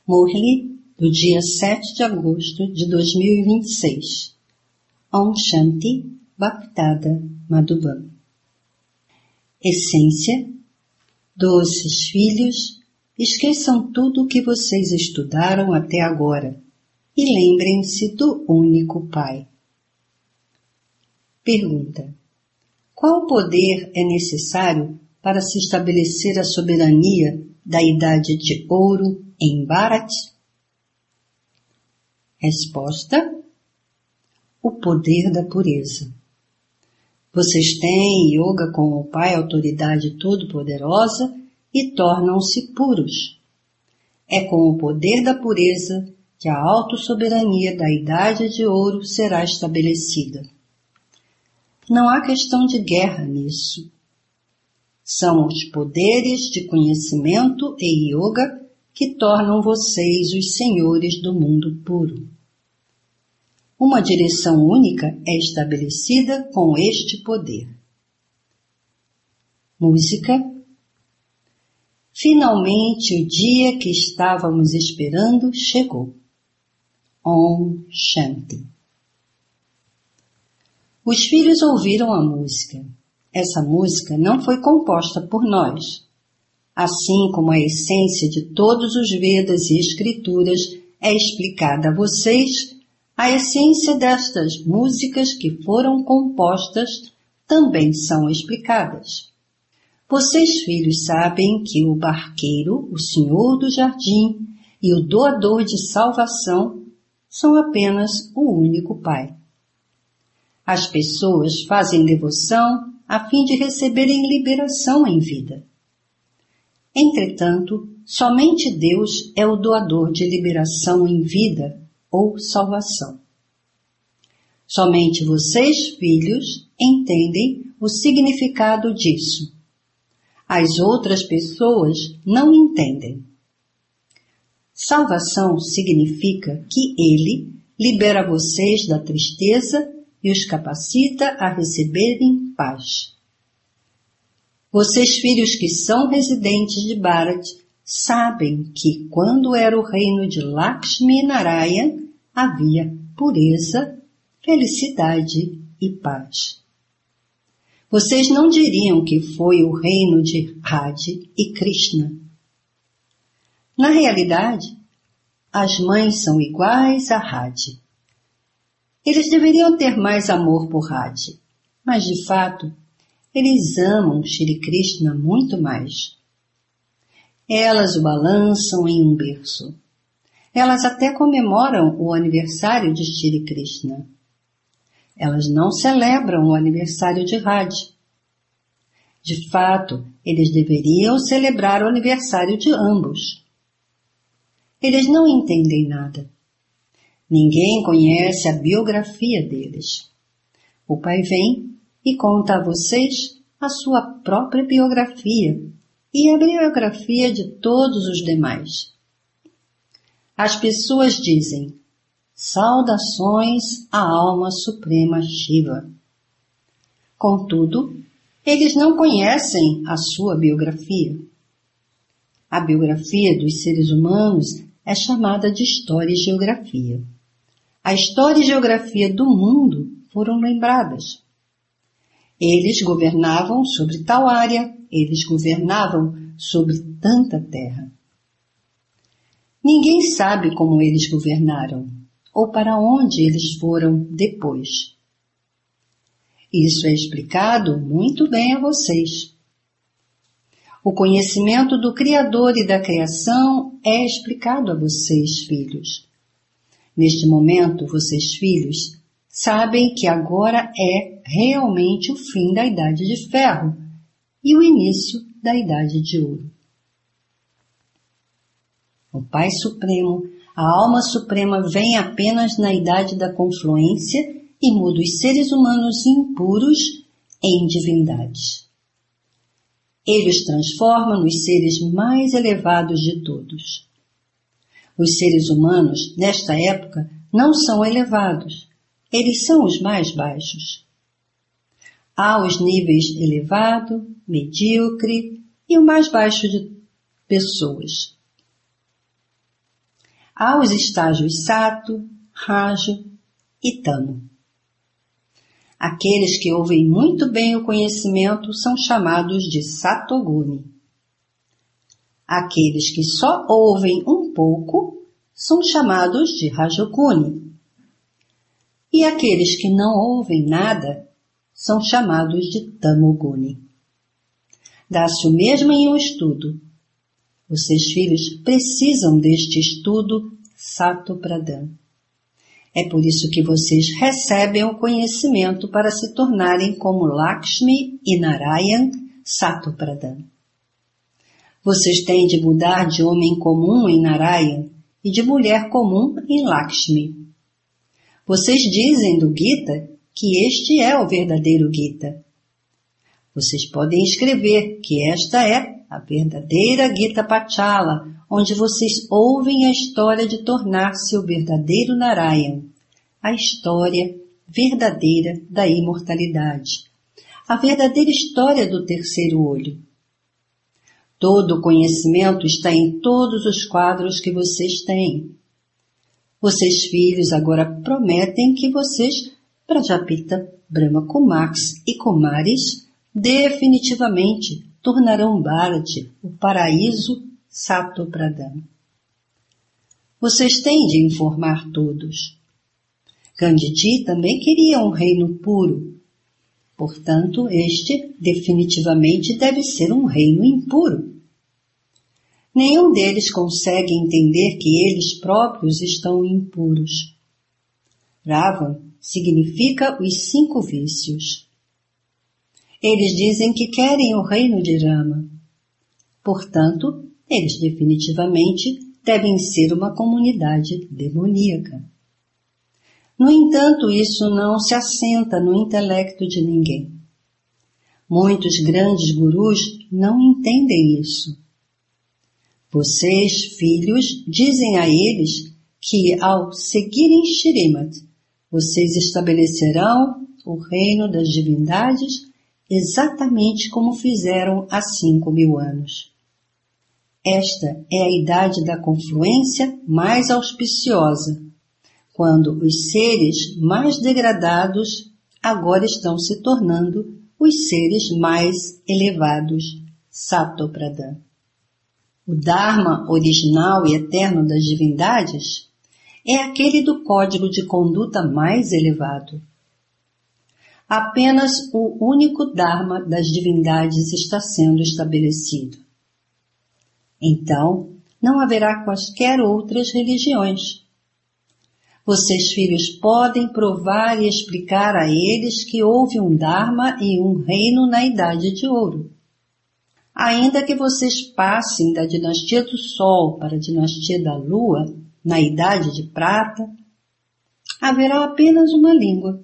Murli, do dia 7 de agosto de 2026. Om Shanti Bhaktada Madhuban. Essência: doces filhos, esqueçam tudo o que vocês estudaram até agora e lembrem-se do único Pai. Pergunta: qual poder é necessário para se estabelecer a soberania da Idade de Ouro em Bharat? Resposta: o poder da pureza. Vocês têm yoga com o Pai, autoridade todo-poderosa, e tornam-se puros. É com o poder da pureza que a autossoberania da Idade de Ouro será estabelecida. Não há questão de guerra nisso. São os poderes de conhecimento e yoga que tornam vocês os senhores do mundo puro. Uma direção única é estabelecida com este poder. Música. Finalmente o dia que estávamos esperando chegou. Om Shanti. Os filhos ouviram a música. Essa música não foi composta por nós. Assim como a essência de todos os Vedas e Escrituras é explicada a vocês, a essência destas músicas que foram compostas também são explicadas. Vocês, filhos, sabem que o barqueiro, o senhor do jardim e o doador de salvação são apenas o único Pai. As pessoas fazem devoção a fim de receberem liberação em vida. Entretanto, somente Deus é o doador de liberação em vida ou salvação. Somente vocês, filhos, entendem o significado disso. As outras pessoas não entendem. Salvação significa que Ele libera vocês da tristeza e os capacita a receberem paz. Vocês, filhos que são residentes de Bharat, sabem que quando era o reino de Lakshmi Narayan, havia pureza, felicidade e paz. Vocês não diriam que foi o reino de Radha e Krishna. Na realidade, as mães são iguais a Radha. Eles deveriam ter mais amor por Radha, mas de fato, eles amam Shri Krishna muito mais. Elas o balançam em um berço. Elas até comemoram o aniversário de Shri Krishna. Elas não celebram o aniversário de Radha. De fato, eles deveriam celebrar o aniversário de ambos. Eles não entendem nada. Ninguém conhece a biografia deles. O Pai vem e conta a vocês a sua própria biografia e a biografia de todos os demais. As pessoas dizem: saudações à alma suprema Shiva. Contudo, eles não conhecem a sua biografia. A biografia dos seres humanos é chamada de história e geografia. A história e geografia do mundo foram lembradas. Eles governavam sobre tal área, eles governavam sobre tanta terra. Ninguém sabe como eles governaram, ou para onde eles foram depois. Isso é explicado muito bem a vocês. O conhecimento do Criador e da criação é explicado a vocês, filhos. Neste momento, vocês, filhos, sabem que agora é realmente o fim da Idade de Ferro e o início da Idade de Ouro. O Pai Supremo, a Alma Suprema, vem apenas na Idade da Confluência e muda os seres humanos impuros em divindades. Ele os transforma nos seres mais elevados de todos. Os seres humanos, nesta época, não são elevados. Eles são os mais baixos. Há os níveis elevado, medíocre e o mais baixo de pessoas. aos estágios Sato, Raja e Tamo. Aqueles que ouvem muito bem o conhecimento são chamados de Satoguni. Aqueles que só ouvem um pouco são chamados de Rajoguni. E aqueles que não ouvem nada são chamados de Tamoguni. Dá-se o mesmo em um estudo. Os seus filhos precisam deste estudo Satopradhan. É por isso que vocês recebem o conhecimento para se tornarem como Lakshmi e Narayan Satopradhan. Vocês têm de mudar de homem comum em Narayan e de mulher comum em Lakshmi. Vocês dizem do Gita que este é o verdadeiro Gita. Vocês podem escrever que esta é a verdadeira Gita Pachala, onde vocês ouvem a história de tornar-se o verdadeiro Narayan, a história verdadeira da imortalidade, a verdadeira história do terceiro olho. Todo o conhecimento está em todos os quadros que vocês têm. Vocês, filhos, agora prometem que vocês, Prajapita, Brahma Kumars e Kumaris, definitivamente tornarão Bharati, o paraíso Satopradhan. Vocês têm de informar todos. Gandhiji também queria um reino puro. Portanto, este definitivamente deve ser um reino impuro. Nenhum deles consegue entender que eles próprios estão impuros. Ravan significa os 5 vícios. Eles dizem que querem o reino de Rama. Portanto, eles definitivamente devem ser uma comunidade demoníaca. No entanto, isso não se assenta no intelecto de ninguém. Muitos grandes gurus não entendem isso. Vocês, filhos, dizem a eles que, ao seguirem Shrimad, vocês estabelecerão o reino das divindades exatamente como fizeram há 5.000 anos. Esta é a idade da confluência mais auspiciosa, quando os seres mais degradados agora estão se tornando os seres mais elevados, Satopradhan. O Dharma original e eterno das divindades é aquele do código de conduta mais elevado. Apenas o único Dharma das divindades está sendo estabelecido. Então, não haverá quaisquer outras religiões. Vocês, filhos, podem provar e explicar a eles que houve um Dharma e um reino na Idade de Ouro. Ainda que vocês passem da dinastia do Sol para a dinastia da Lua, na Idade de Prata, haverá apenas uma língua.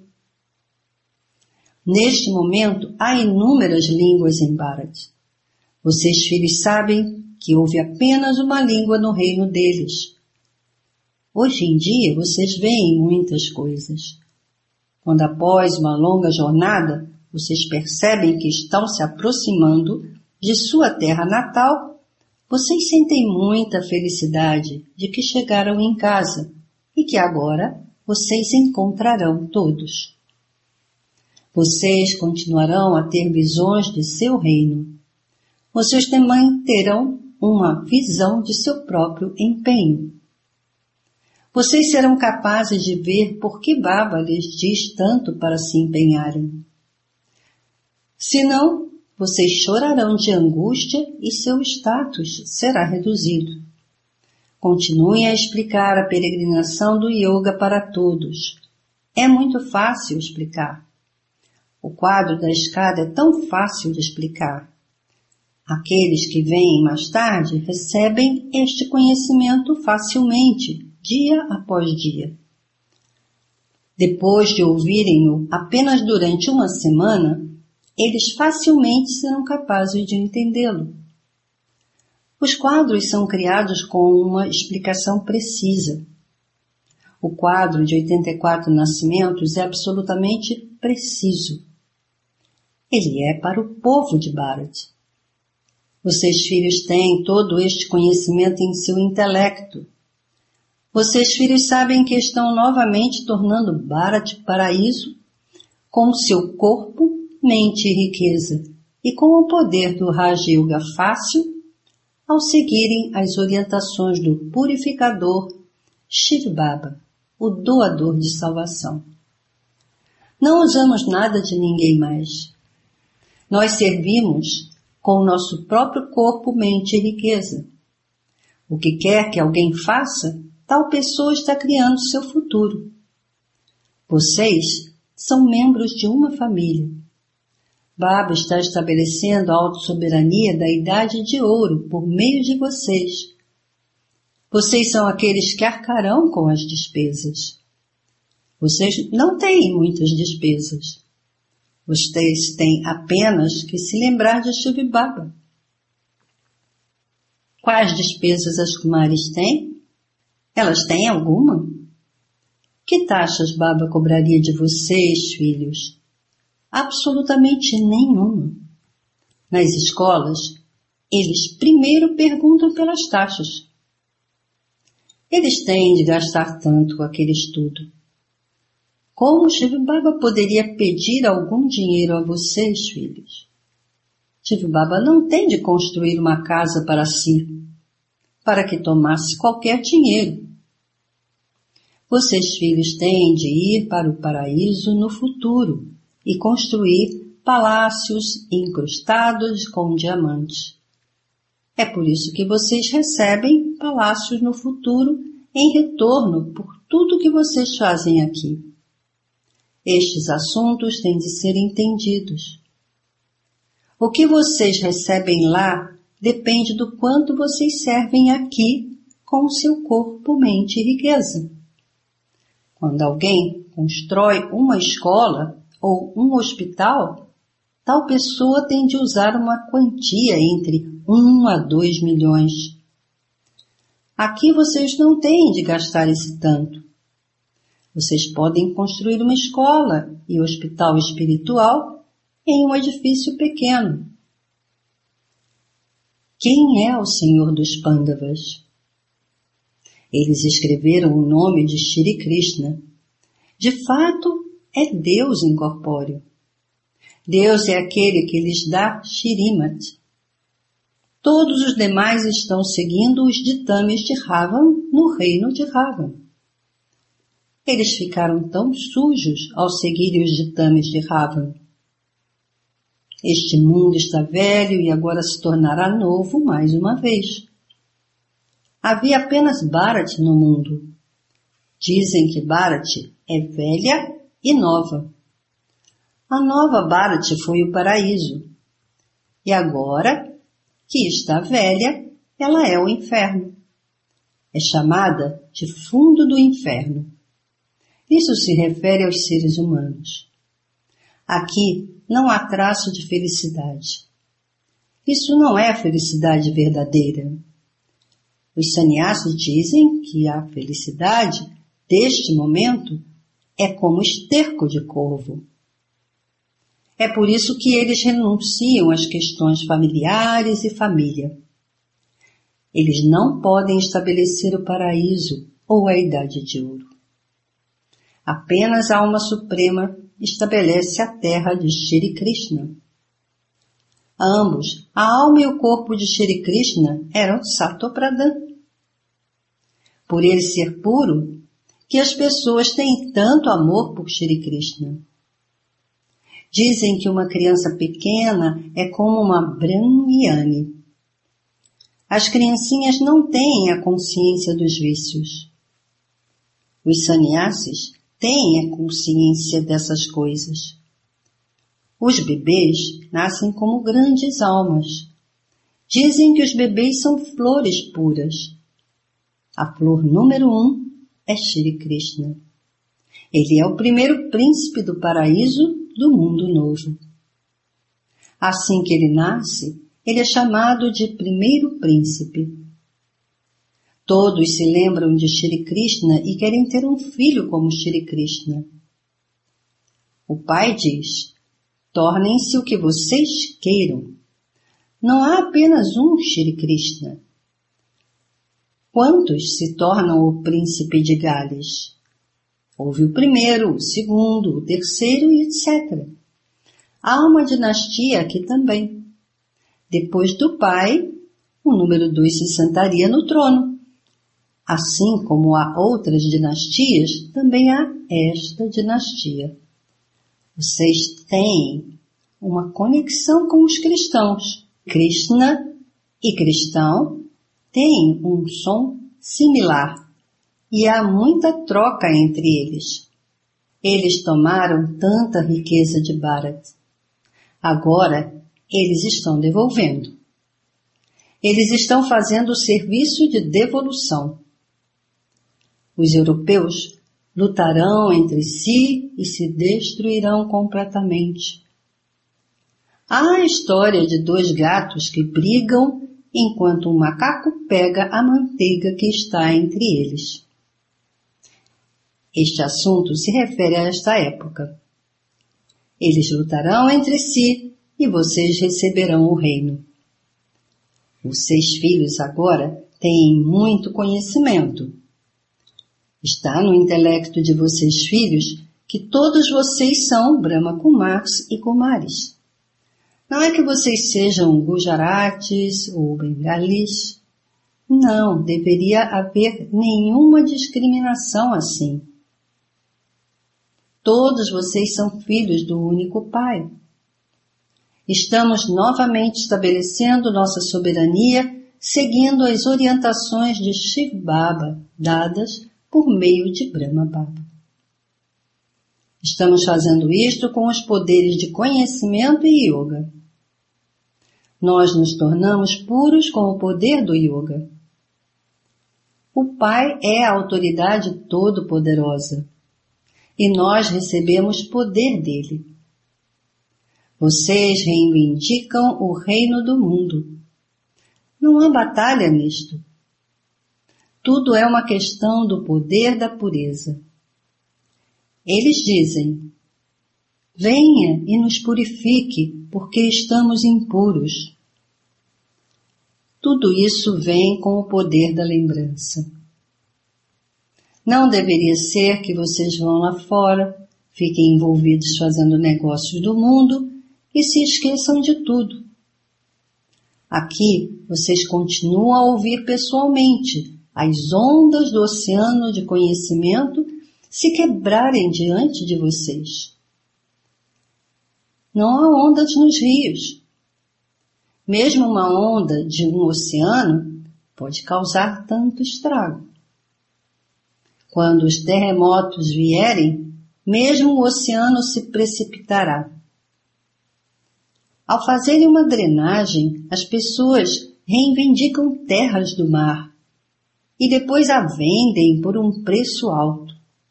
Neste momento, há inúmeras línguas em Bharat. Vocês, filhos, sabem que houve apenas uma língua no reino deles. Hoje em dia, vocês veem muitas coisas. Quando, após uma longa jornada, vocês percebem que estão se aproximando de sua terra natal, vocês sentem muita felicidade de que chegaram em casa e que agora vocês encontrarão todos. Vocês continuarão a ter visões de seu reino. Vocês também terão uma visão de seu próprio empenho. Vocês serão capazes de ver por que Baba lhes diz tanto para se empenharem. Senão, vocês chorarão de angústia e seu status será reduzido. Continuem a explicar a peregrinação do yoga para todos. É muito fácil explicar. O quadro da escada é tão fácil de explicar. Aqueles que vêm mais tarde recebem este conhecimento facilmente, dia após dia. Depois de ouvirem-no apenas durante uma semana, eles facilmente serão capazes de entendê-lo. Os quadros são criados com uma explicação precisa. O quadro de 84 nascimentos é absolutamente preciso. Ele é para o povo de Bharat. Vocês, filhos, têm todo este conhecimento em seu intelecto. Vocês, filhos, sabem que estão novamente tornando Bharat paraíso com seu corpo, mente e riqueza, e com o poder do Raja Yoga fácil, ao seguirem as orientações do purificador Shiv Baba, o doador de salvação. Não usamos nada de ninguém mais. Nós servimos com o nosso próprio corpo, mente e riqueza. O que quer que alguém faça, tal pessoa está criando seu futuro. Vocês são membros de uma família. Baba está estabelecendo a autossoberania da Idade de Ouro por meio de vocês. Vocês são aqueles que arcarão com as despesas. Vocês não têm muitas despesas. Vocês têm apenas que se lembrar de Shiv Baba. Quais despesas as Kumaris têm? Elas têm alguma? Que taxas Baba cobraria de vocês, filhos? Absolutamente nenhuma. Nas escolas, eles primeiro perguntam pelas taxas. Eles têm de gastar tanto com aquele estudo. Como Shiv Baba poderia pedir algum dinheiro a vocês, filhos? Shiv Baba não tem de construir uma casa para si, para que tomasse qualquer dinheiro. Vocês, filhos, têm de ir para o paraíso no futuro e construir palácios incrustados com diamantes. É por isso que vocês recebem palácios no futuro em retorno por tudo que vocês fazem aqui. Estes assuntos têm de ser entendidos. O que vocês recebem lá depende do quanto vocês servem aqui com o seu corpo, mente e riqueza. Quando alguém constrói uma escola ou um hospital, tal pessoa tem de usar uma quantia entre 1 a 2 milhões. Aqui vocês não têm de gastar esse tanto. Vocês podem construir uma escola e hospital espiritual em um edifício pequeno. Quem é o Senhor dos Pandavas? Eles escreveram o nome de Shri Krishna. De fato, é Deus incorpóreo. Deus é aquele que lhes dá Shrimat. Todos os demais estão seguindo os ditames de Ravan no reino de Ravan. Eles ficaram tão sujos ao seguirem os ditames de Ravan. Este mundo está velho e agora se tornará novo mais uma vez. Havia apenas Bharat no mundo. Dizem que Bharat é velha e nova. A nova Bharat foi o paraíso. E agora, que está velha, ela é o inferno. É chamada de fundo do inferno. Isso se refere aos seres humanos. Aqui não há traço de felicidade. Isso não é a felicidade verdadeira. Os sannyasis dizem que a felicidade deste momento é como esterco de corvo. É por isso que eles renunciam às questões familiares e família. Eles não podem estabelecer o paraíso ou a idade de ouro. Apenas a alma suprema estabelece a terra de Shri Krishna. Ambos, a alma e o corpo de Shri Krishna, eram Satopradhan. Por ele ser puro, que as pessoas têm tanto amor por Shri Krishna. Dizem que uma criança pequena é como uma Brahmyani. As criancinhas não têm a consciência dos vícios. Os sannyasis têm a consciência dessas coisas. Os bebês nascem como grandes almas. Dizem que os bebês são flores puras. A flor número 1 é Shri Krishna. Ele é o primeiro príncipe do paraíso do mundo novo. Assim que ele nasce, ele é chamado de primeiro príncipe. Todos se lembram de Shri Krishna e querem ter um filho como Shri Krishna. O pai diz: tornem-se o que vocês queiram. Não há apenas um Shri Krishna. quantos se tornam o príncipe de Gales? Houve o primeiro, o segundo, o terceiro e etc. Há uma dinastia aqui também. Depois do pai, o número 2 se sentaria no trono. Assim como há outras dinastias, também há esta dinastia. Vocês têm uma conexão com os cristãos. Krishna e cristão têm um som similar e há muita troca entre eles. Eles tomaram tanta riqueza de Bharat. Agora eles estão devolvendo. Eles estão fazendo o serviço de devolução. Os europeus lutarão entre si e se destruirão completamente. Há a história de 2 gatos que brigam enquanto um macaco pega a manteiga que está entre eles. Este assunto se refere a esta época. Eles lutarão entre si e vocês receberão o reino. Os 6 filhos agora têm muito conhecimento. Está no intelecto de vocês filhos que todos vocês são Brahma Kumars e Kumaris. Não é que vocês sejam Gujarates ou Bengalis. Não deveria haver nenhuma discriminação assim. Todos vocês são filhos do único Pai. Estamos novamente estabelecendo nossa soberania seguindo as orientações de Shiv Baba dadas por meio de Brahma Baba. Estamos fazendo isto com os poderes de conhecimento e yoga. Nós nos tornamos puros com o poder do yoga. O Pai é a autoridade todo-poderosa e nós recebemos poder dele. Vocês reivindicam o reino do mundo. Não há batalha nisto. Tudo é uma questão do poder da pureza. Eles dizem: venha e nos purifique, porque estamos impuros. Tudo isso vem com o poder da lembrança. Não deveria ser que vocês vão lá fora, fiquem envolvidos fazendo negócios do mundo e se esqueçam de tudo. Aqui vocês continuam a ouvir pessoalmente as ondas do oceano de conhecimento se quebrarem diante de vocês. Não há ondas nos rios. Mesmo uma onda de um oceano pode causar tanto estrago. Quando os terremotos vierem, mesmo o oceano se precipitará. Ao fazerem uma drenagem, as pessoas reivindicam terras do mar e depois a vendem por um preço alto.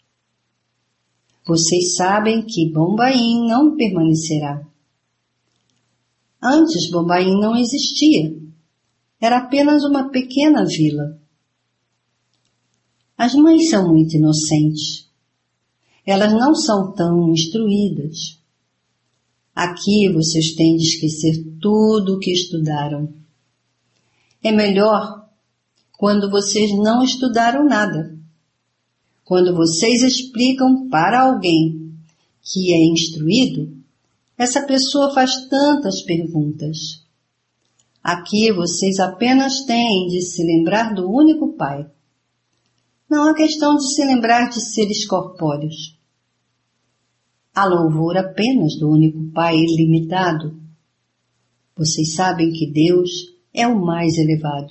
Vocês sabem que Bombaim não permanecerá. Antes Bombaim não existia. Era apenas uma pequena vila. As mães são muito inocentes. Elas não são tão instruídas. Aqui vocês têm de esquecer tudo o que estudaram. É melhor quando vocês não estudaram nada. Quando vocês explicam para alguém que é instruído, essa pessoa faz tantas perguntas. Aqui vocês apenas têm de se lembrar do único Pai. Não há questão de se lembrar de seres corpóreos. Há louvor apenas do único Pai ilimitado. Vocês sabem que Deus é o mais elevado.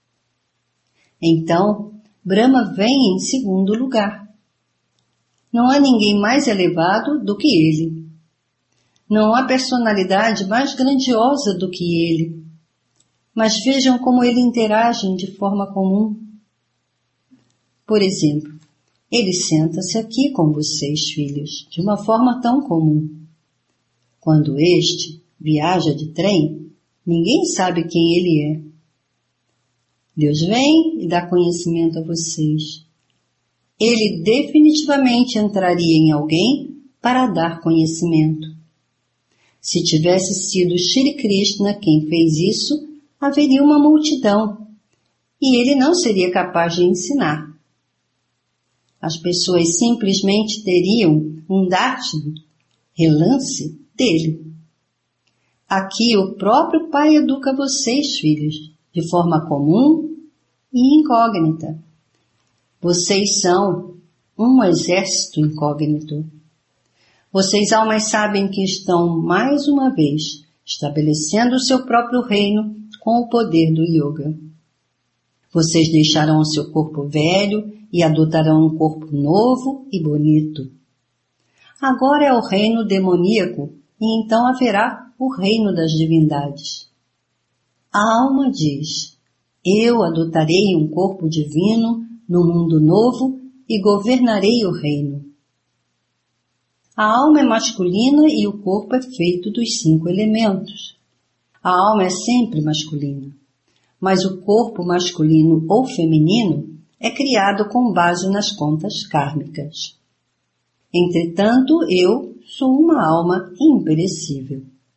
Então, Brahma vem em segundo lugar. Não há ninguém mais elevado do que ele. Não há personalidade mais grandiosa do que ele. Mas vejam como ele interage de forma comum. Por exemplo, ele senta-se aqui com vocês, filhos, de uma forma tão comum. Quando este viaja de trem, ninguém sabe quem ele é. Deus vem e dá conhecimento a vocês. Ele definitivamente entraria em alguém para dar conhecimento. Se tivesse sido Shri Krishna quem fez isso, haveria uma multidão e ele não seria capaz de ensinar. As pessoas simplesmente teriam um dátil, relance dele. Aqui o próprio Pai educa vocês, filhos, de forma comum e incógnita. Vocês são um exército incógnito. Vocês, almas, sabem que estão, mais uma vez, estabelecendo o seu próprio reino com o poder do yoga. Vocês deixarão o seu corpo velho e adotarão um corpo novo e bonito. Agora é o reino demoníaco e então haverá o reino das divindades. A alma diz: eu adotarei um corpo divino no mundo novo e governarei o reino. A alma é masculina e o corpo é feito dos 5 elementos. A alma é sempre masculina, mas o corpo masculino ou feminino é criado com base nas contas kármicas. Entretanto, eu sou uma alma imperecível.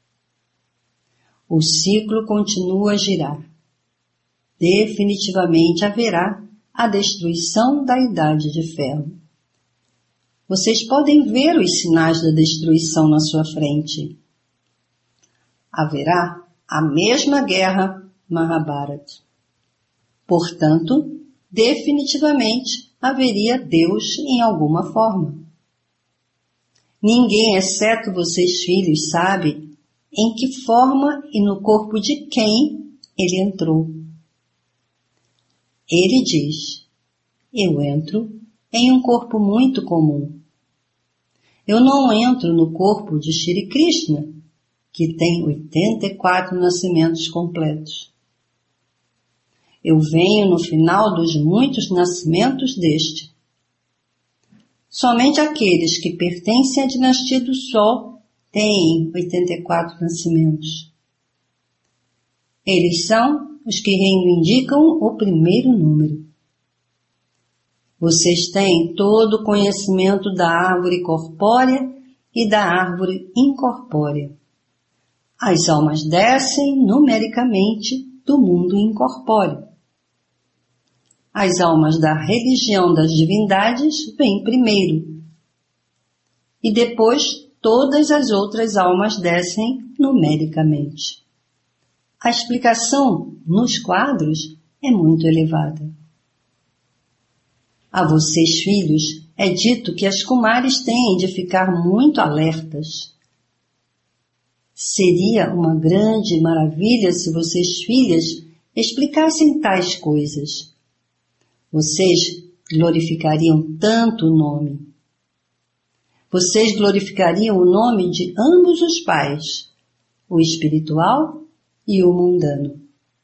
O ciclo continua a girar. Definitivamente haverá a destruição da Idade de Ferro. Vocês podem ver os sinais da destruição na sua frente. Haverá a mesma guerra Mahabharata. Portanto, definitivamente haveria Deus em alguma forma. Ninguém, exceto vocês, filhos, sabe em que forma e no corpo de quem ele entrou. Ele diz: eu entro em um corpo muito comum. Eu não entro no corpo de Shri Krishna, que tem 84 nascimentos completos. Eu venho no final dos muitos nascimentos deste. Somente aqueles que pertencem à dinastia do Sol têm 84 nascimentos. Eles são os que reivindicam o primeiro número. Vocês têm todo o conhecimento da árvore corpórea e da árvore incorpórea. As almas descem numericamente do mundo incorpóreo. As almas da religião das divindades vêm primeiro. E depois todas as outras almas descem numericamente. A explicação nos quadros é muito elevada. A vocês, filhos, é dito que as Kumaris têm de ficar muito alertas. Seria uma grande maravilha se vocês, filhas, explicassem tais coisas. Vocês glorificariam tanto o nome. Vocês glorificariam o nome de ambos os pais, o espiritual e o mundano.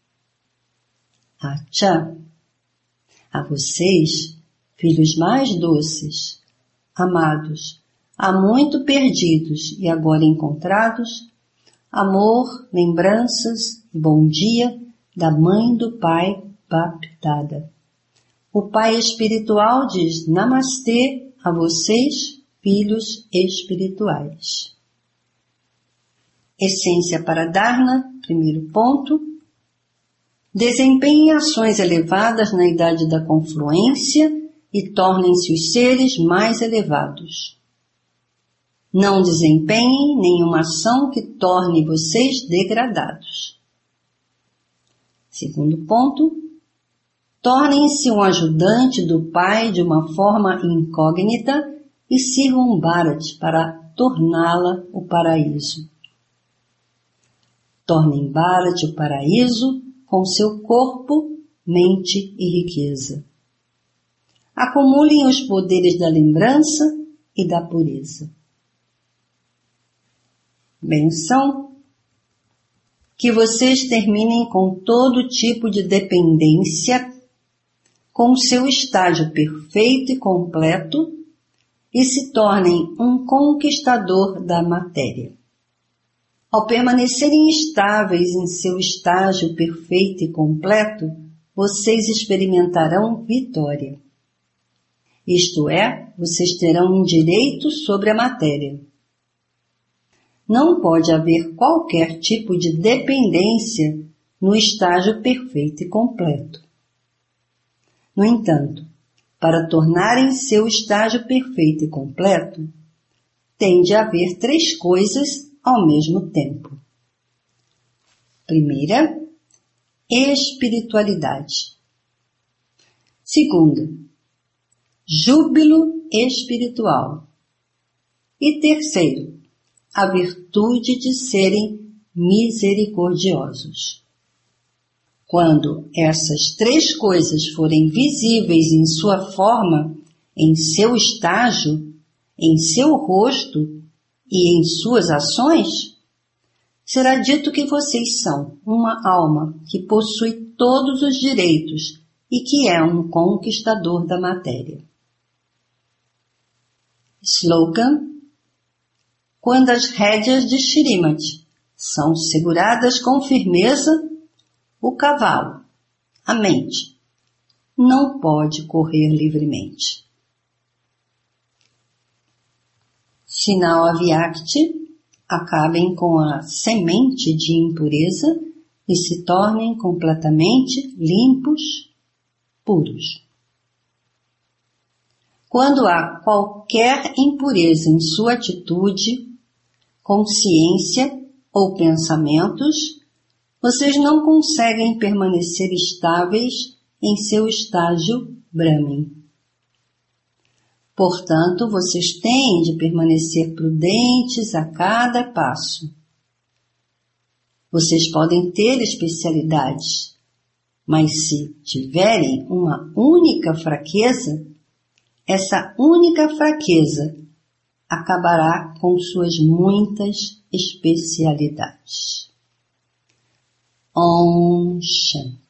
Acha, a vocês, filhos mais doces, amados, há muito perdidos e agora encontrados, amor, lembranças e bom dia da mãe do pai Bapdada. O pai espiritual diz Namastê a vocês, filhos espirituais. Essência para Dharna, primeiro ponto. Desempenhem ações elevadas na idade da confluência e tornem-se os seres mais elevados. Não desempenhem nenhuma ação que torne vocês degradados. Segundo ponto. Tornem-se um ajudante do Pai de uma forma incógnita e sirvam Bharat para torná-la o paraíso. Tornem Bharat o paraíso com seu corpo, mente e riqueza. Acumulem os poderes da lembrança e da pureza. Benção. Que vocês terminem com todo tipo de dependência com seu estágio perfeito e completo e se tornem um conquistador da matéria. Ao permanecerem estáveis em seu estágio perfeito e completo, vocês experimentarão vitória. Isto é, vocês terão um direito sobre a matéria. Não pode haver qualquer tipo de dependência no estágio perfeito e completo. No entanto, para tornarem seu estágio perfeito e completo, tem de haver 3 coisas ao mesmo tempo. Primeira, espiritualidade. Segunda, júbilo espiritual. E terceiro, a virtude de serem misericordiosos. Quando essas 3 coisas forem visíveis em sua forma, em seu estágio, em seu rosto e em suas ações, será dito que vocês são uma alma que possui todos os direitos e que é um conquistador da matéria. Slogan: quando as rédeas de Shrimati são seguradas com firmeza, o cavalo, a mente, não pode correr livremente. Sinal Avyakti: acabem com a semente de impureza e se tornem completamente limpos, puros. Quando há qualquer impureza em sua atitude, consciência ou pensamentos, vocês não conseguem permanecer estáveis em seu estágio Brahmin. Portanto, vocês têm de permanecer prudentes a cada passo. Vocês podem ter especialidades, mas se tiverem uma única fraqueza, essa única fraqueza acabará com suas muitas especialidades. Om Shanti.